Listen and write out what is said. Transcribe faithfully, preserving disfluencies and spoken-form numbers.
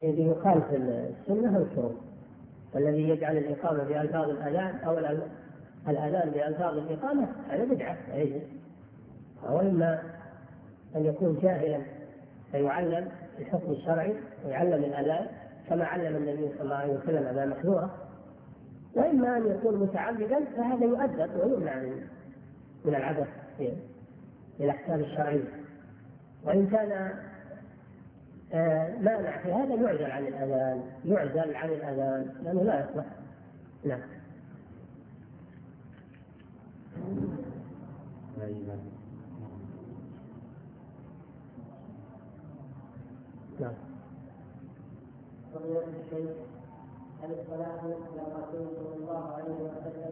الذي يخالف السنة هو الشروط، والذي يجعل الإقامة بألفاظ الأذان أو الأذان بألفاظ الإقامة هذا بدعة أيضا. وإما أن يكون جاهلا فيعلم الحكم الشرعي ويعلم الأذان كما علم النبي صلى الله عليه وسلم أذان محذورة، وإما أن يكون متعمدا فهذا يؤدب ويمنع من من العبث في الأحكام الشرعية. وإن كان آه مانع في هذا يعزل عن الأذان، يعزل عن الأذان لأنه لا يصلح. نعم. نعم. فضيلة الشيخ، هل الصلاة على الرسول صلى الله عليه وسلم